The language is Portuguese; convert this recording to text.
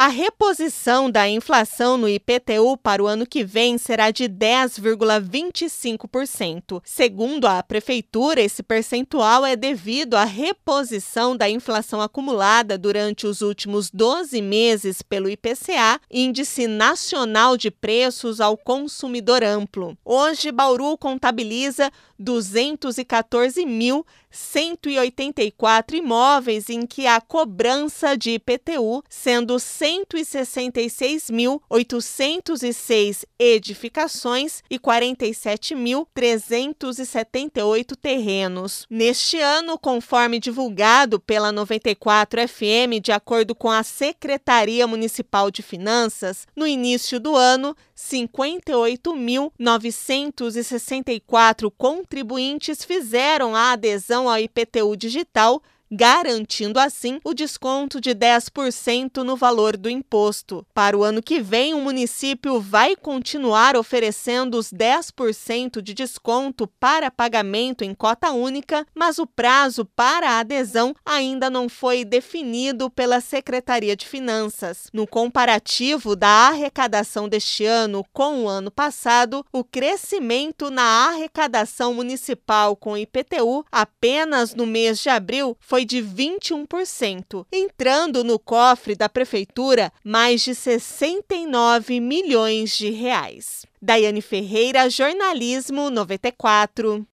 A reposição da inflação no IPTU para o ano que vem será de 10,25%. Segundo a Prefeitura, esse percentual é devido à reposição da inflação acumulada durante os últimos 12 meses pelo IPCA, Índice Nacional de Preços ao Consumidor Amplo. Hoje, Bauru contabiliza 214.184 imóveis em que há cobrança de IPTU, sendo 166.806 edificações e 47.378 terrenos. Neste ano, conforme divulgado pela 94 FM, de acordo com a Secretaria Municipal de Finanças, no início do ano, 58.964 contribuintes fizeram a adesão ao IPTU digital, garantindo assim o desconto de 10% no valor do imposto. Para o ano que vem, o município vai continuar oferecendo os 10% de desconto para pagamento em cota única, mas o prazo para a adesão ainda não foi definido pela Secretaria de Finanças. No comparativo da arrecadação deste ano com o ano passado, o crescimento na arrecadação municipal com IPTU apenas no mês de abril foi de 21%, entrando no cofre da Prefeitura mais de 69 milhões de reais. Daiane Ferreira, Jornalismo 94.